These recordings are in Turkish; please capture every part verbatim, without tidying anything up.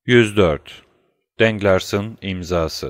yüz dört. Denglers'ın imzası.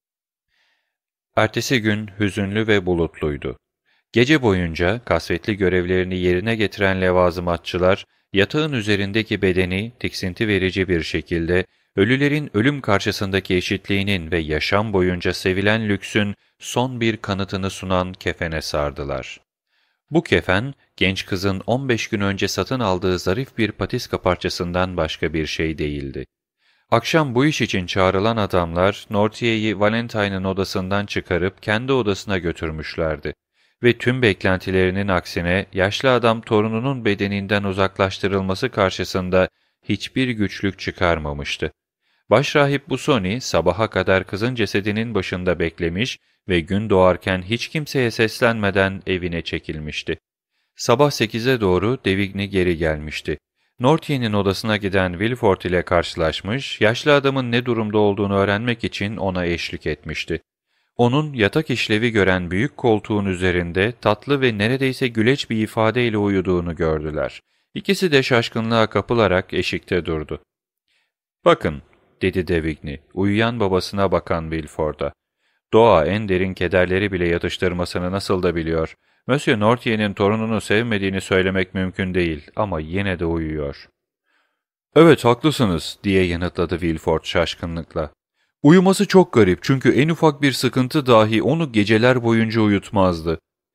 Ertesi gün hüzünlü ve bulutluydu. Gece boyunca kasvetli görevlerini yerine getiren levazımatçılar, yatağın üzerindeki bedeni tiksinti verici bir şekilde, ölülerin ölüm karşısındaki eşitliğinin ve yaşam boyunca sevilen lüksün son bir kanıtını sunan kefene sardılar. Bu kefen, genç kızın on beş gün önce satın aldığı zarif bir patiska parçasından başka bir şey değildi. Akşam bu iş için çağrılan adamlar, Nortier'i Valentine'ın odasından çıkarıp kendi odasına götürmüşlerdi. Ve tüm beklentilerinin aksine yaşlı adam torununun bedeninden uzaklaştırılması karşısında hiçbir güçlük çıkarmamıştı. Başrahip Busoni sabaha kadar kızın cesedinin başında beklemiş ve gün doğarken hiç kimseye seslenmeden evine çekilmişti. Sabah sekize doğru Devigny geri gelmişti. Nortier'in odasına giden Villefort ile karşılaşmış, yaşlı adamın ne durumda olduğunu öğrenmek için ona eşlik etmişti. Onun yatak işlevi gören büyük koltuğun üzerinde tatlı ve neredeyse güleç bir ifadeyle uyuduğunu gördüler. İkisi de şaşkınlığa kapılarak eşikte durdu. ''Bakın'' dedi Devigny, uyuyan babasına bakan Villefort'a. ''Doğa en derin kederleri bile yatıştırmasını nasıl da biliyor. Monsieur Nortier'in torununu sevmediğini söylemek mümkün değil ama yine de uyuyor.'' ''Evet, haklısınız.'' diye yanıtladı Villefort şaşkınlıkla. ''Uyuması çok garip çünkü en ufak bir sıkıntı dahi onu geceler boyunca uyutmazdı.''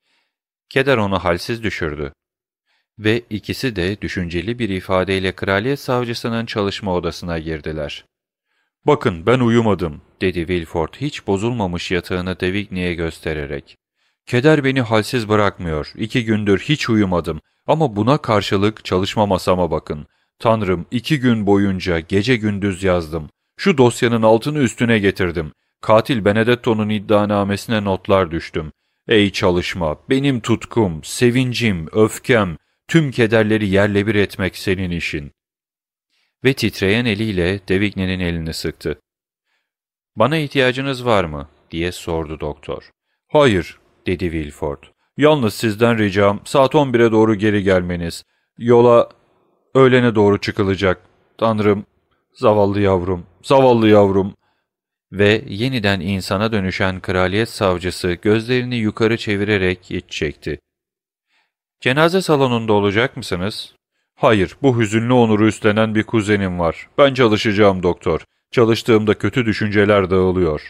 Keder onu halsiz düşürdü. Ve ikisi de düşünceli bir ifadeyle kraliyet savcısının çalışma odasına girdiler. ''Bakın, ben uyumadım.'' dedi Villefort hiç bozulmamış yatağını Devigny'e göstererek. ''Keder beni halsiz bırakmıyor. İki gündür hiç uyumadım ama buna karşılık çalışma masama bakın. Tanrım, iki gün boyunca gece gündüz yazdım. Şu dosyanın altını üstüne getirdim. Katil Benedetto'nun iddianamesine notlar düştüm. Ey çalışma, benim tutkum, sevincim, öfkem, tüm kederleri yerle bir etmek senin işin.'' Ve titreyen eliyle Devigny'nin elini sıktı. ''Bana ihtiyacınız var mı?'' diye sordu doktor. ''Hayır'' dedi Villefort. ''Yalnız sizden ricam saat on bire doğru geri gelmeniz. Yola öğlene doğru çıkılacak. Tanrım, zavallı yavrum, zavallı yavrum.'' Ve yeniden insana dönüşen kraliyet savcısı gözlerini yukarı çevirerek iç çekti. ''Cenaze salonunda olacak mısınız?'' ''Hayır, bu hüzünlü onuru üstlenen bir kuzenim var. Ben çalışacağım doktor. Çalıştığımda kötü düşünceler dağılıyor.''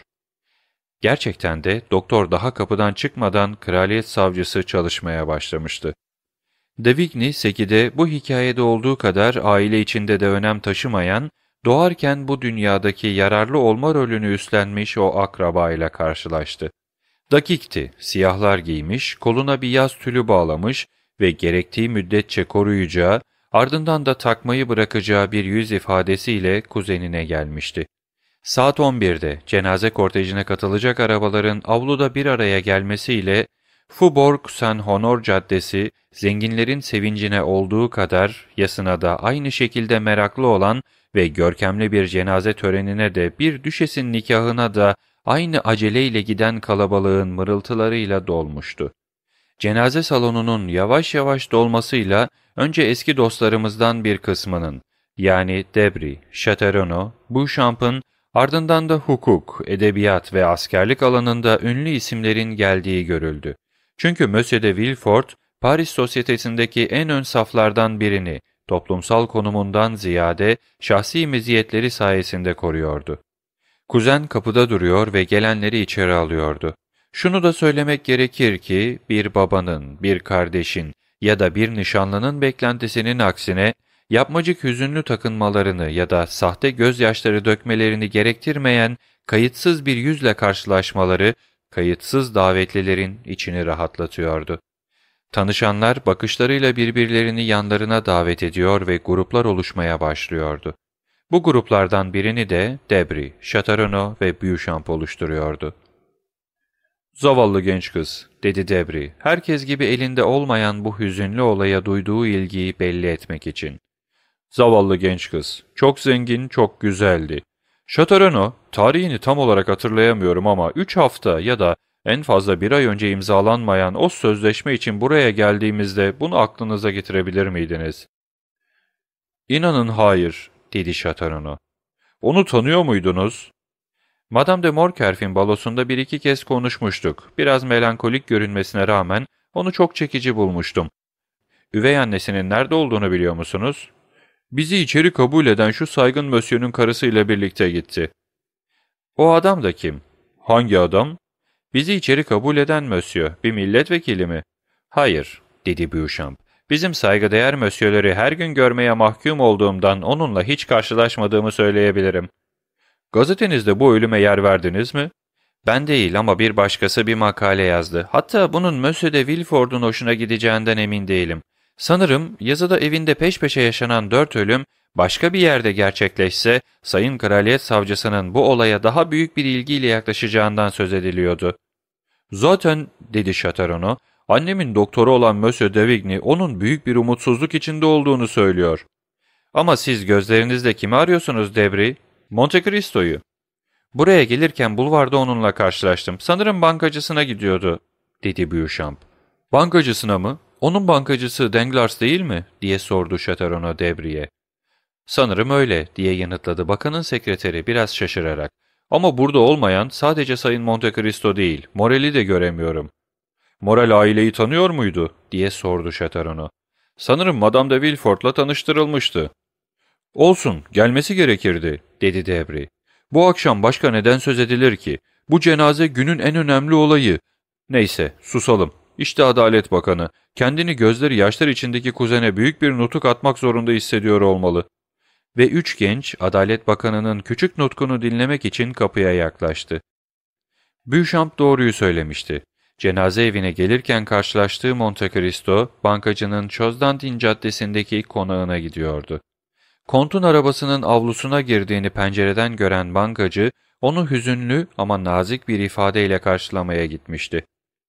Gerçekten de doktor daha kapıdan çıkmadan kraliyet savcısı çalışmaya başlamıştı. Devigny, sekide bu hikayede olduğu kadar aile içinde de önem taşımayan, doğarken bu dünyadaki yararlı olma rolünü üstlenmiş o akrabayla karşılaştı. Dakikti, siyahlar giymiş, koluna bir yaz tülü bağlamış ve gerektiği müddetçe koruyacağı, ardından da takmayı bırakacağı bir yüz ifadesiyle kuzenine gelmişti. Saat on birde cenaze kortejine katılacak arabaların avluda bir araya gelmesiyle Faubourg Saint-Honor Caddesi, zenginlerin sevincine olduğu kadar yasına da aynı şekilde meraklı olan ve görkemli bir cenaze törenine de bir düşesin nikahına da aynı aceleyle giden kalabalığın mırıltılarıyla dolmuştu. Cenaze salonunun yavaş yavaş dolmasıyla önce eski dostlarımızdan bir kısmının, yani Debris, Chateauneuf, Beauchamp'ın, ardından da hukuk, edebiyat ve askerlik alanında ünlü isimlerin geldiği görüldü. Çünkü Monsieur de Villefort, Paris sosyetesindeki en ön saflardan birini, toplumsal konumundan ziyade şahsi meziyetleri sayesinde koruyordu. Kuzen kapıda duruyor ve gelenleri içeri alıyordu. Şunu da söylemek gerekir ki, bir babanın, bir kardeşin ya da bir nişanlının beklentisinin aksine, yapmacık hüzünlü takınmalarını ya da sahte gözyaşları dökmelerini gerektirmeyen kayıtsız bir yüzle karşılaşmaları, kayıtsız davetlilerin içini rahatlatıyordu. Tanışanlar bakışlarıyla birbirlerini yanlarına davet ediyor ve gruplar oluşmaya başlıyordu. Bu gruplardan birini de Debris, Chateauneuf ve Beauchamp oluşturuyordu. ''Zavallı genç kız'' dedi Debris, herkes gibi elinde olmayan bu hüzünlü olaya duyduğu ilgiyi belli etmek için. ''Zavallı genç kız, çok zengin, çok güzeldi. Chateauneuf, tarihini tam olarak hatırlayamıyorum ama üç hafta ya da en fazla bir ay önce imzalanmayan o sözleşme için buraya geldiğimizde bunu aklınıza getirebilir miydiniz?'' ''İnanın hayır'' dedi Chateauneuf. Onu tanıyor muydunuz? Madame de Morkerf'in balosunda bir iki kez konuşmuştuk. Biraz melankolik görünmesine rağmen onu çok çekici bulmuştum. Üvey annesinin nerede olduğunu biliyor musunuz? Bizi içeri kabul eden şu saygın mösyönün karısıyla birlikte gitti. O adam da kim? Hangi adam? Bizi içeri kabul eden mösyö, bir milletvekili mi? Hayır, dedi Beauchamp. Bizim saygıdeğer mösyöleri her gün görmeye mahkum olduğumdan onunla hiç karşılaşmadığımı söyleyebilirim. Gazetenizde bu ölüme yer verdiniz mi? Ben değil ama bir başkası bir makale yazdı. Hatta bunun Monsieur de Villeford'un hoşuna gideceğinden emin değilim. Sanırım yazıda evinde peş peşe yaşanan dört ölüm başka bir yerde gerçekleşse Sayın Kraliyet Savcısının bu olaya daha büyük bir ilgiyle yaklaşacağından söz ediliyordu. Zaten, dedi Châteaurenaud, annemin doktoru olan Monsieur de Vigny onun büyük bir umutsuzluk içinde olduğunu söylüyor. Ama siz gözlerinizle kimi arıyorsunuz Debray? Monte Cristo'yu. Buraya gelirken bulvarda onunla karşılaştım. Sanırım bankacısına gidiyordu, dedi Beauchamp. Bankacısına mı? Onun bankacısı Danglars değil mi? Diye sordu Châteaurenaud Debray'e. Sanırım öyle, diye yanıtladı bakanın sekreteri biraz şaşırarak. Ama burada olmayan sadece Sayın Monte Cristo değil, Morel'i de göremiyorum. Morel aileyi tanıyor muydu? Diye sordu Châteaurenaud. Sanırım Madame de Villefort'la tanıştırılmıştı. Olsun, gelmesi gerekirdi, dedi Debray. Bu akşam başka neden söz edilir ki? Bu cenaze günün en önemli olayı. Neyse, susalım. İşte Adalet Bakanı, kendini gözleri yaşlar içindeki kuzene büyük bir nutuk atmak zorunda hissediyor olmalı. Ve üç genç, Adalet Bakanı'nın küçük nutkunu dinlemek için kapıya yaklaştı. Beauchamp doğruyu söylemişti. Cenaze evine gelirken karşılaştığı Monte Cristo, bankacının Chosdantin Caddesi'ndeki konağına gidiyordu. Kont'un arabasının avlusuna girdiğini pencereden gören bankacı, onu hüzünlü ama nazik bir ifadeyle karşılamaya gitmişti.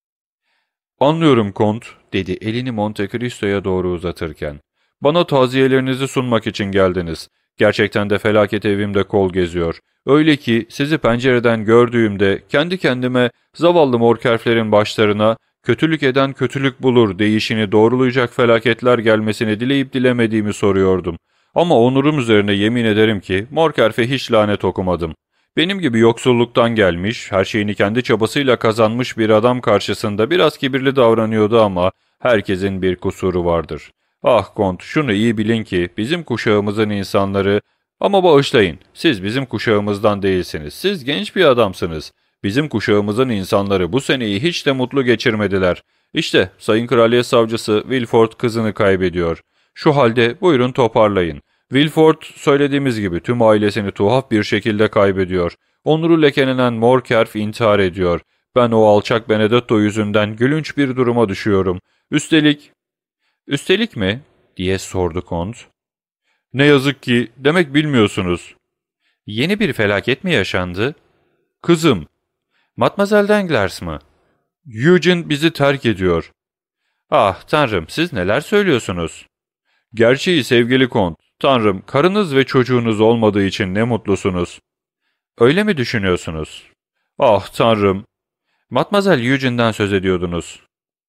''Anlıyorum Kont'' dedi elini Monte Cristo'ya doğru uzatırken. ''Bana taziyelerinizi sunmak için geldiniz. Gerçekten de felaket evimde kol geziyor. Öyle ki sizi pencereden gördüğümde kendi kendime zavallı morkerflerin başlarına kötülük eden kötülük bulur deyişini doğrulayacak felaketler gelmesini dileyip dilemediğimi soruyordum. Ama onurum üzerine yemin ederim ki Morkerf'e hiç lanet okumadım. Benim gibi yoksulluktan gelmiş, her şeyini kendi çabasıyla kazanmış bir adam karşısında biraz kibirli davranıyordu ama herkesin bir kusuru vardır. Ah Kont, şunu iyi bilin ki bizim kuşağımızın insanları, ama bağışlayın, siz bizim kuşağımızdan değilsiniz, siz genç bir adamsınız. Bizim kuşağımızın insanları bu seneyi hiç de mutlu geçirmediler. İşte Sayın Kraliyet Savcısı Villefort kızını kaybediyor. Şu halde buyurun toparlayın. Villefort söylediğimiz gibi tüm ailesini tuhaf bir şekilde kaybediyor. Onuru lekelenen Morkerf intihar ediyor. Ben o alçak Benedetto yüzünden gülünç bir duruma düşüyorum. Üstelik... ''Üstelik mi?'' diye sordu Kont. ''Ne yazık ki demek bilmiyorsunuz.'' ''Yeni bir felaket mi yaşandı?'' ''Kızım.'' ''Mademoiselle Danglars mı?'' ''Eugene bizi terk ediyor.'' ''Ah tanrım, siz neler söylüyorsunuz?'' ''Gerçeği sevgili Kont. Tanrım, karınız ve çocuğunuz olmadığı için ne mutlusunuz.'' ''Öyle mi düşünüyorsunuz?'' ''Ah tanrım.'' ''Mademoiselle Eugene'den söz ediyordunuz.''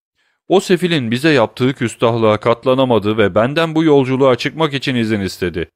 ''O sefilin bize yaptığı küstahlığa katlanamadı ve benden bu yolculuğa çıkmak için izin istedi.''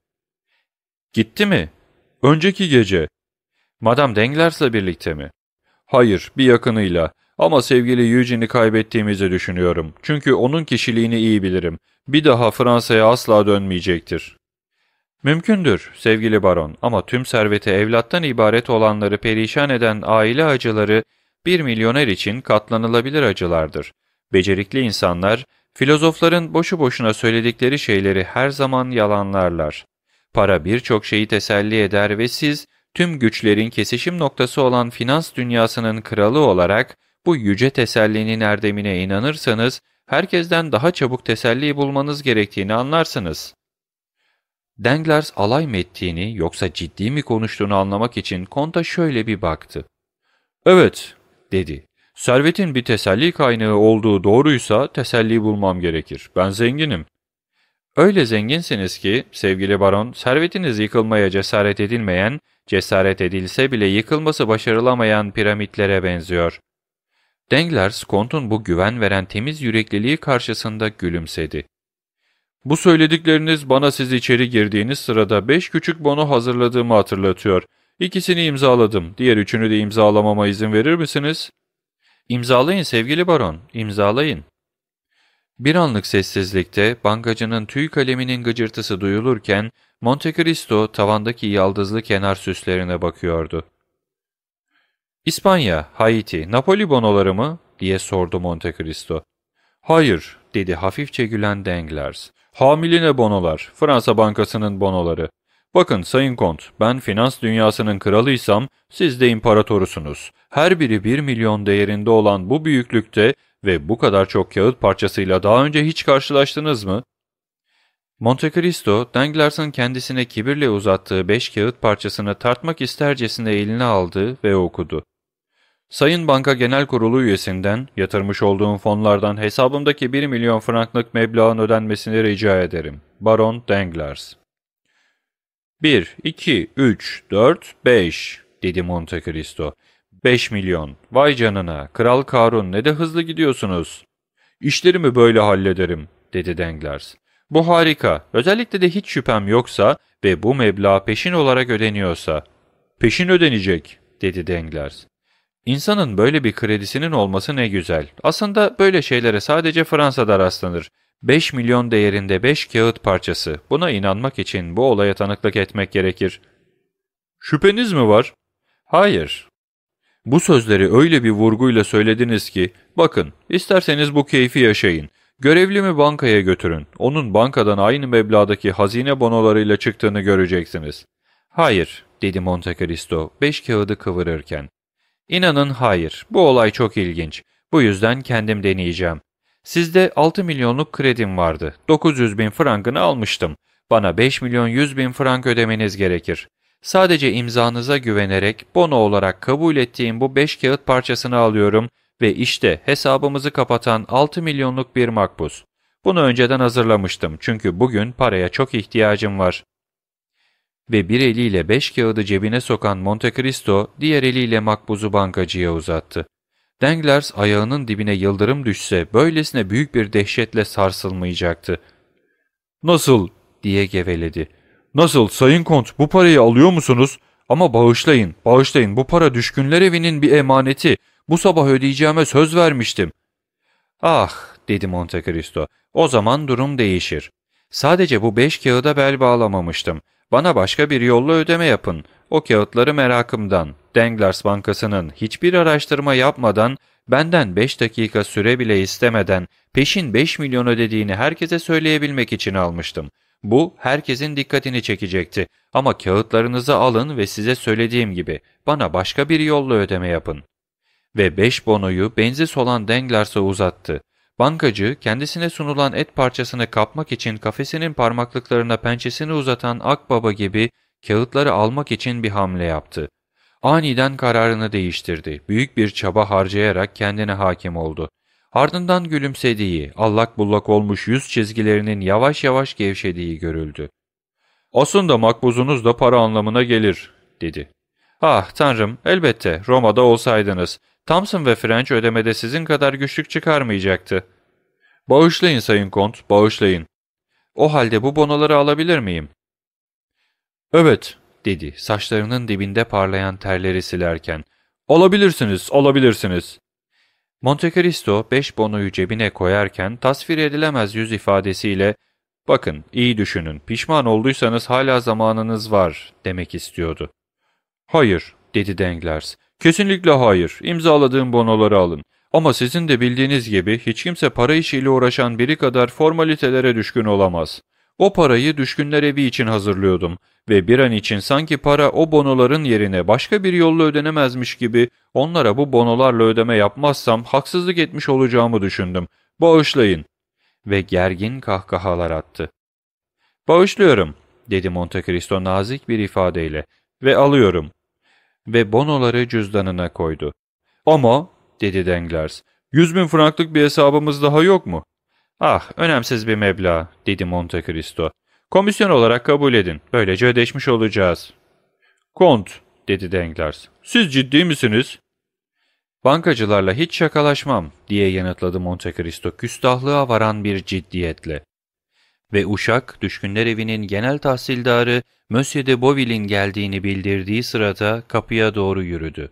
''Gitti mi?'' ''Önceki gece.'' ''Madame Danglars'la birlikte mi?'' ''Hayır, bir yakınıyla. Ama sevgili Eugene'i kaybettiğimizi düşünüyorum. Çünkü onun kişiliğini iyi bilirim. Bir daha Fransa'ya asla dönmeyecektir.'' ''Mümkündür sevgili baron, ama tüm serveti evlattan ibaret olanları perişan eden aile acıları bir milyoner için katlanılabilir acılardır. Becerikli insanlar, filozofların boşu boşuna söyledikleri şeyleri her zaman yalanlarlar. Para birçok şeyi teselli eder ve siz, tüm güçlerin kesişim noktası olan finans dünyasının kralı olarak bu yüce tesellinin erdemine inanırsanız, herkesten daha çabuk teselli bulmanız gerektiğini anlarsınız.'' Danglars alay mı ettiğini yoksa ciddi mi konuştuğunu anlamak için Kont'a şöyle bir baktı. ''Evet'' dedi. ''Servetin bir teselli kaynağı olduğu doğruysa teselli bulmam gerekir. Ben zenginim.'' ''Öyle zenginsiniz ki sevgili baron, servetiniz yıkılmaya cesaret edilmeyen, cesaret edilse bile yıkılması başarılamayan piramitlere benziyor.'' Danglars, Kont'un bu güven veren temiz yürekliliği karşısında gülümsedi. Bu söyledikleriniz bana siz içeri girdiğiniz sırada beş küçük bono hazırladığımı hatırlatıyor. İkisini imzaladım. Diğer üçünü de imzalamama izin verir misiniz? İmzalayın sevgili baron, imzalayın. Bir anlık sessizlikte bankacının tüy kaleminin gıcırtısı duyulurken Monte Cristo tavandaki yaldızlı kenar süslerine bakıyordu. İspanya, Haiti, Napoli bonoları mı? Diye sordu Monte Cristo. Hayır, dedi hafifçe gülen Danglars. Hamiline bonolar, Fransa Bankası'nın bonoları. Bakın Sayın Kont, ben finans dünyasının kralıysam, siz de imparatorusunuz. Her biri bir milyon değerinde olan bu büyüklükte ve bu kadar çok kağıt parçasıyla daha önce hiç karşılaştınız mı? Monte Cristo, Danglars'ın kendisine kibirle uzattığı beş kağıt parçasını tartmak istercesine eline aldı ve okudu. Sayın Banka Genel Kurulu üyesinden, yatırmış olduğum fonlardan hesabımdaki bir milyon franklık meblağın ödenmesini rica ederim. Baron Danglars. Bir, iki, üç, dört, beş, dedi Monte Cristo. Beş milyon. Vay canına, Kral Karun ne de hızlı gidiyorsunuz. İşlerimi böyle hallederim, dedi Danglars. Bu harika, özellikle de hiç şüphem yoksa ve bu meblağ peşin olarak ödeniyorsa. Peşin ödenecek, dedi Danglars. İnsanın böyle bir kredisinin olması ne güzel. Aslında böyle şeylere sadece Fransa'da rastlanır. Beş milyon değerinde beş kağıt parçası. Buna inanmak için bu olaya tanıklık etmek gerekir. Şüpheniz mi var? Hayır. Bu sözleri öyle bir vurguyla söylediniz ki, bakın, isterseniz bu keyfi yaşayın. Görevlimi bankaya götürün. Onun bankadan aynı meblağdaki hazine bonolarıyla çıktığını göreceksiniz. Hayır, dedi Monte Cristo, beş kağıdı kıvırırken. İnanın hayır, bu olay çok ilginç. Bu yüzden kendim deneyeceğim. Sizde altı milyonluk kredim vardı. dokuz yüz bin frankını almıştım. Bana beş milyon yüz bin frank ödemeniz gerekir. Sadece imzanıza güvenerek bono olarak kabul ettiğim bu beş kağıt parçasını alıyorum ve işte hesabımızı kapatan altı milyonluk bir makbuz. Bunu önceden hazırlamıştım çünkü bugün paraya çok ihtiyacım var. Ve bir eliyle beş kağıdı cebine sokan Monte Cristo, diğer eliyle makbuzu bankacıya uzattı. Danglars ayağının dibine yıldırım düşse böylesine büyük bir dehşetle sarsılmayacaktı. ''Nasıl?'' diye geveledi. ''Nasıl Sayın Kont, bu parayı alıyor musunuz? Ama bağışlayın, bağışlayın, bu para düşkünler evinin bir emaneti. Bu sabah ödeyeceğime söz vermiştim.'' ''Ah'' dedi Monte Cristo, ''o zaman durum değişir. Sadece bu beş kağıda bel bağlamamıştım. Bana başka bir yolla ödeme yapın. O kağıtları merakımdan, Danglars Bankası'nın hiçbir araştırma yapmadan, benden beş dakika süre bile istemeden peşin beş milyon ödediğini herkese söyleyebilmek için almıştım. Bu herkesin dikkatini çekecekti. Ama kağıtlarınızı alın ve size söylediğim gibi bana başka bir yolla ödeme yapın. Ve beş bonoyu benzi olan Danglars'a uzattı. Bankacı, kendisine sunulan et parçasını kapmak için kafesinin parmaklıklarına pençesini uzatan akbaba gibi kağıtları almak için bir hamle yaptı. Aniden kararını değiştirdi. Büyük bir çaba harcayarak kendine hakim oldu. Ardından gülümsediği, allak bullak olmuş yüz çizgilerinin yavaş yavaş gevşediği görüldü. ''Aslında makbuzunuz da para anlamına gelir.'' dedi. ''Ah tanrım, elbette Roma'da olsaydınız. Thompson ve French ödemede sizin kadar güçlük çıkarmayacaktı.'' ''Bağışlayın Sayın Kont, bağışlayın. O halde bu bonoları alabilir miyim?'' ''Evet.'' dedi saçlarının dibinde parlayan terleri silerken. ''Alabilirsiniz, alabilirsiniz.'' Monte Cristo beş bonoyu cebine koyarken tasvir edilemez yüz ifadesiyle ''Bakın, iyi düşünün, pişman olduysanız hala zamanınız var.'' demek istiyordu. ''Hayır.'' dedi Danglars. ''Kesinlikle hayır. İmzaladığım bonoları alın. Ama sizin de bildiğiniz gibi hiç kimse para işiyle uğraşan biri kadar formalitelere düşkün olamaz. O parayı düşkünler evi için hazırlıyordum ve bir an için sanki para o bonoların yerine başka bir yolla ödenemezmiş gibi onlara bu bonolarla ödeme yapmazsam haksızlık etmiş olacağımı düşündüm. Bağışlayın. Ve gergin kahkahalar attı. ''Bağışlıyorum.'' dedi Monte Cristo nazik bir ifadeyle. ''Ve alıyorum.'' Ve bonoları cüzdanına koydu. ''Ama'' dedi Danglars, ''yüz bin franklık bir hesabımız daha yok mu?'' ''Ah, önemsiz bir meblağ'' dedi Monte Cristo. ''Komisyon olarak kabul edin. Böylece ödeşmiş olacağız.'' ''Kont'' dedi Danglars, ''siz ciddi misiniz?'' ''Bankacılarla hiç şakalaşmam'' diye yanıtladı Monte Cristo küstahlığa varan bir ciddiyetle. ve uşak, düşkünler evinin genel tahsildarı Monsieur de Boville'in geldiğini bildirdiği sırada kapıya doğru yürüdü.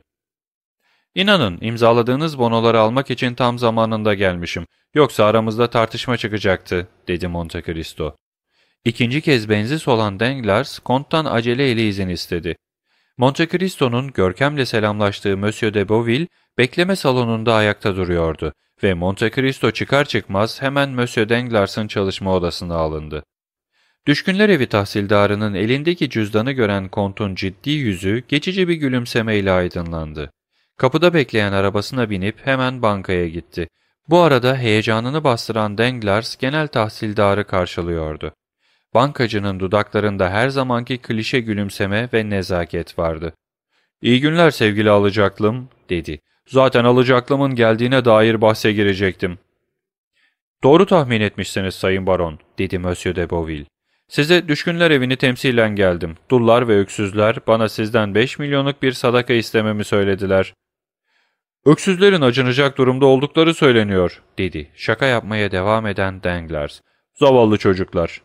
''İnanın, imzaladığınız bonoları almak için tam zamanında gelmişim. Yoksa aramızda tartışma çıkacaktı.'' dedi Monte Cristo. İkinci kez benzi olan Danglars, Kont'tan aceleyle izin istedi. Monte Cristo'nun görkemle selamlaştığı Monsieur de Boville, bekleme salonunda ayakta duruyordu ve Monte Cristo çıkar çıkmaz hemen Monsieur Danglars'ın çalışma odasına alındı. Düşkünler evi tahsildarının elindeki cüzdanı gören Kont'un ciddi yüzü geçici bir gülümsemeyle aydınlandı. Kapıda bekleyen arabasına binip hemen bankaya gitti. Bu arada heyecanını bastıran Danglars genel tahsildarı karşılıyordu. Bankacının dudaklarında her zamanki klişe gülümseme ve nezaket vardı. ''İyi günler sevgili alacaklım.'' dedi. ''Zaten alacaklımın geldiğine dair bahse girecektim.'' ''Doğru tahmin etmişsiniz Sayın Baron.'' dedi Monsieur de Boville. ''Size düşkünler evini temsilen geldim. Dullar ve öksüzler bana sizden beş milyonluk bir sadaka istememi söylediler.'' ''Öksüzlerin acınacak durumda oldukları söyleniyor.'' dedi şaka yapmaya devam eden Danglars. ''Zavallı çocuklar.''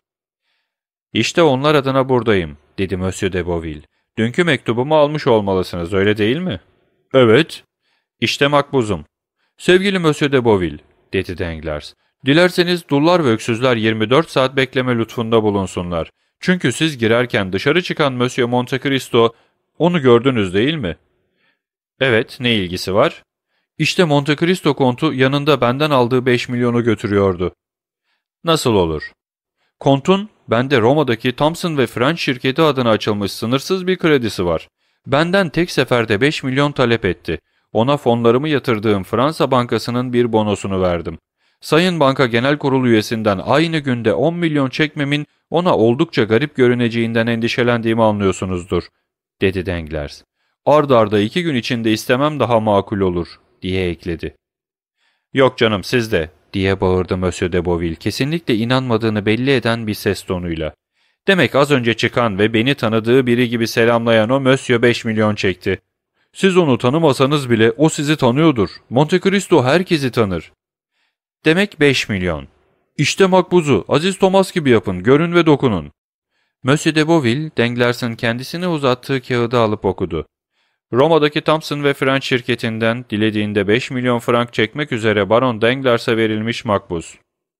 ''İşte onlar adına buradayım.'' dedi Monsieur de Boville. ''Dünkü mektubumu almış olmalısınız, öyle değil mi?'' ''Evet.'' ''İşte makbuzum.'' ''Sevgili Monsieur de Boville.'' dedi Danglars. ''Dilerseniz dullar ve öksüzler yirmi dört saat bekleme lütfunda bulunsunlar. Çünkü siz girerken dışarı çıkan Monsieur Monte Cristo, onu gördünüz değil mi?'' ''Evet, ne ilgisi var?'' ''İşte Monte Cristo kontu yanında benden aldığı beş milyonu götürüyordu.'' ''Nasıl olur?'' ''Kontun, bende Roma'daki Thomson ve French şirketi adına açılmış sınırsız bir kredisi var. Benden tek seferde beş milyon talep etti. Ona fonlarımı yatırdığım Fransa Bankası'nın bir bonosunu verdim. Sayın Banka Genel Kurulu üyesinden aynı günde on milyon çekmemin ona oldukça garip görüneceğinden endişelendiğimi anlıyorsunuzdur.'' dedi Danglars. ''Ard arda iki gün içinde istemem daha makul olur.'' diye ekledi. ''Yok canım, siz de.'' diye bağırdı Monsieur de Boville, kesinlikle inanmadığını belli eden bir ses tonuyla. ''Demek az önce çıkan ve beni tanıdığı biri gibi selamlayan o Monsieur beş milyon çekti. Siz onu tanımasanız bile o sizi tanıyordur. Monte Cristo herkesi tanır.'' ''Demek beş milyon. İşte makbuzu, Aziz Thomas gibi yapın, görün ve dokunun.'' Monsieur de Boville, Danglars'ın kendisine uzattığı kağıdı alıp okudu. ''Roma'daki Thomson ve French şirketinden dilediğinde beş milyon frank çekmek üzere Baron Danglars'a verilmiş makbuz.''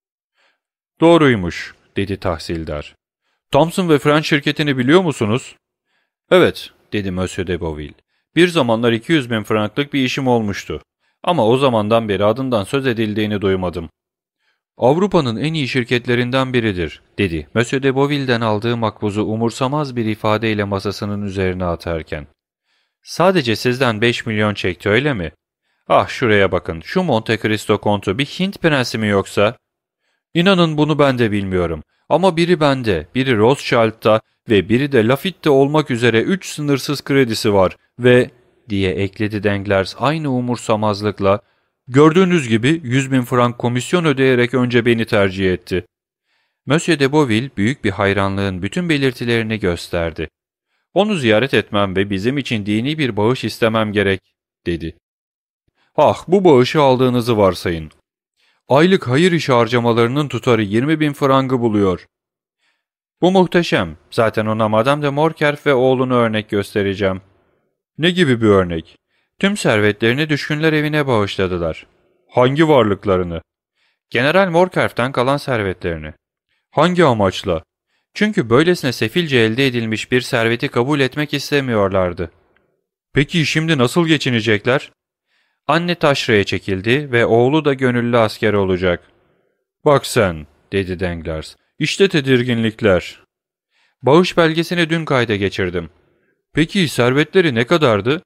''Doğruymuş.'' dedi tahsildar. ''Thomson ve French şirketini biliyor musunuz?'' ''Evet.'' dedi Monsieur de Boville. ''Bir zamanlar iki yüz bin franklık bir işim olmuştu. Ama o zamandan beri adından söz edildiğini duymadım.'' ''Avrupa'nın en iyi şirketlerinden biridir.'' dedi Monsieur de Boville'den aldığı makbuzu umursamaz bir ifadeyle masasının üzerine atarken. ''Sadece sizden beş milyon çekti, öyle mi? Ah, şuraya bakın, şu Monte Cristo kontu bir Hint prensi mi yoksa? İnanın bunu ben de bilmiyorum. Ama biri bende, biri Rothschild'da ve biri de Laffitte'de olmak üzere üç sınırsız kredisi var ve...'' diye ekledi Danglars aynı umursamazlıkla, ''gördüğünüz gibi yüz bin frank komisyon ödeyerek önce beni tercih etti.'' Monsieur de Boville büyük bir hayranlığın bütün belirtilerini gösterdi. ''Onu ziyaret etmem ve bizim için dini bir bağış istemem gerek.'' dedi. ''Ah, bu bağışı aldığınızı varsayın. Aylık hayır işi harcamalarının tutarı yirmi bin frangı buluyor.'' ''Bu muhteşem. Zaten ona Madame de Morcerf ve oğlunu örnek göstereceğim.'' ''Ne gibi bir örnek?'' ''Tüm servetlerini düşkünler evine bağışladılar.'' ''Hangi varlıklarını?'' ''General Morcerf'ten kalan servetlerini.'' ''Hangi amaçla?'' ''Çünkü böylesine sefilce elde edilmiş bir serveti kabul etmek istemiyorlardı.'' ''Peki şimdi nasıl geçinecekler?'' ''Anne taşraya çekildi ve oğlu da gönüllü asker olacak.'' ''Bak sen'' dedi Danglars. ''İşte tedirginlikler.'' ''Bağış belgesini dün kayda geçirdim.'' ''Peki servetleri ne kadardı?''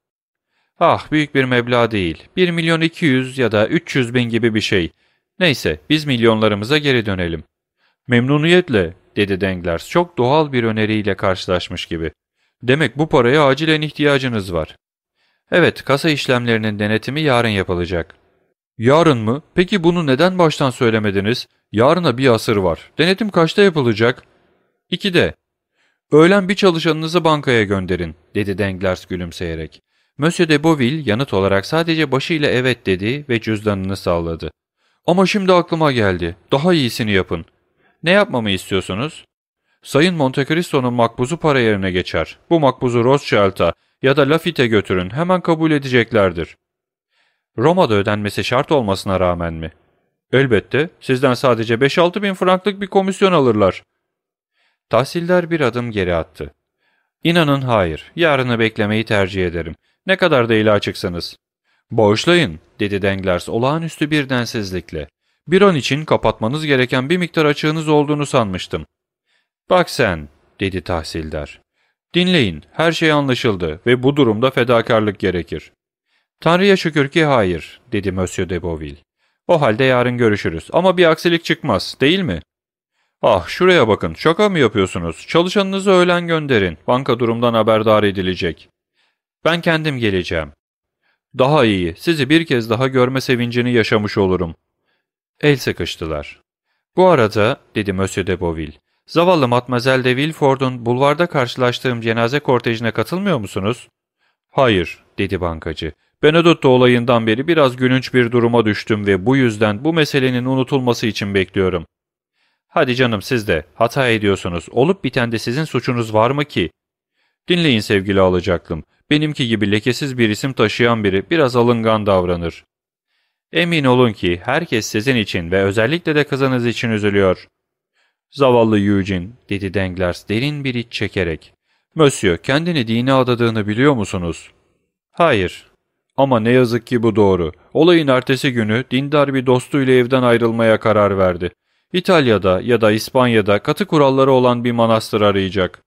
''Ah, büyük bir meblağ değil. Bir milyon iki yüz ya da üç yüz bin gibi bir şey. Neyse, biz milyonlarımıza geri dönelim.'' ''Memnuniyetle'' dedi Danglars, çok doğal bir öneriyle karşılaşmış gibi. ''Demek bu paraya acilen ihtiyacınız var.'' ''Evet, kasa işlemlerinin denetimi yarın yapılacak.'' ''Yarın mı? Peki bunu neden baştan söylemediniz? Yarına bir asır var. Denetim kaçta yapılacak?'' ''İkide.'' ''Öğlen bir çalışanınızı bankaya gönderin.'' dedi Danglars gülümseyerek. Monsieur de Boville yanıt olarak sadece başıyla evet dedi ve cüzdanını salladı. ''Ama şimdi aklıma geldi. Daha iyisini yapın.'' Ne yapmamı istiyorsunuz? Sayın Monte Cristo'nun makbuzu para yerine geçer. Bu makbuzu Rothschild'a ya da Laffitte'e götürün, hemen kabul edeceklerdir. Roma'da ödenmesi şart olmasına rağmen mi? Elbette, sizden sadece beş altı bin franklık bir komisyon alırlar. Tahsildar bir adım geri attı. İnanın hayır, yarını beklemeyi tercih ederim. Ne kadar da eli açıksınız. Bağışlayın, dedi Danglars olağanüstü bir densizlikle. Bir an için kapatmanız gereken bir miktar açığınız olduğunu sanmıştım. Bak sen, dedi tahsildar. Dinleyin, her şey anlaşıldı ve bu durumda fedakarlık gerekir. Tanrı'ya şükür ki hayır, dedi Monsieur de Boville. O halde yarın görüşürüz ama bir aksilik çıkmaz, değil mi? Ah, şuraya bakın, şaka mı yapıyorsunuz? Çalışanınızı öğlen gönderin, banka durumdan haberdar edilecek. Ben kendim geleceğim. Daha iyi, sizi bir kez daha görme sevincini yaşamış olurum. El sıkıştılar. Bu arada, dedi Monsieur de Boville, zavallı Mademoiselle de Villeford'un bulvarda karşılaştığım cenaze kortejine katılmıyor musunuz? Hayır, dedi bankacı. Benedetto olayından beri biraz gülünç bir duruma düştüm ve bu yüzden bu meselenin unutulması için bekliyorum. Hadi canım siz de, hata ediyorsunuz. Olup bitende sizin suçunuz var mı ki? Dinleyin sevgili alacaklım. Benimki gibi lekesiz bir isim taşıyan biri biraz alıngan davranır. Emin olun ki herkes sizin için ve özellikle de kızınız için üzülüyor. Zavallı Eugene, dedi Danglars derin bir iç çekerek. Monsieur, kendini dine adadığını biliyor musunuz? Hayır. Ama ne yazık ki bu doğru. Olayın ertesi günü dindar bir dostuyla evden ayrılmaya karar verdi. İtalya'da ya da İspanya'da katı kuralları olan bir manastır arayacak.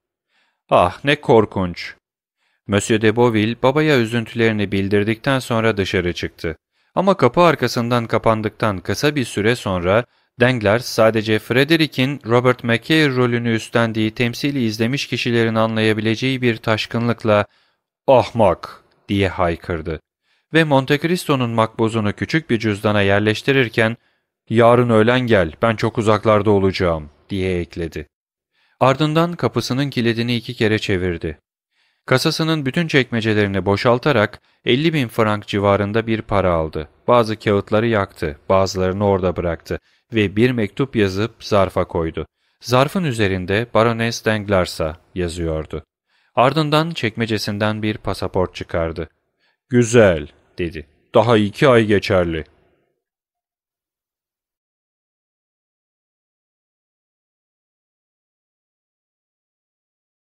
Ah, ne korkunç. Monsieur de Boville babaya üzüntülerini bildirdikten sonra dışarı çıktı. Ama kapı arkasından kapandıktan kısa bir süre sonra Danglars sadece Frederick'in Robert Macaire rolünü üstlendiği temsili izlemiş kişilerin anlayabileceği bir taşkınlıkla "Ahmak!" diye haykırdı. Ve Monte Cristo'nun makbuzunu küçük bir cüzdana yerleştirirken "Yarın öğlen gel, ben çok uzaklarda olacağım." diye ekledi. Ardından kapısının kilidini iki kere çevirdi. Kasasının bütün çekmecelerini boşaltarak elli bin frank civarında bir para aldı. Bazı kağıtları yaktı, bazılarını orada bıraktı ve bir mektup yazıp zarfa koydu. Zarfın üzerinde Baroness Danglars'a yazıyordu. Ardından çekmecesinden bir pasaport çıkardı. "Güzel," dedi. "Daha iki ay geçerli."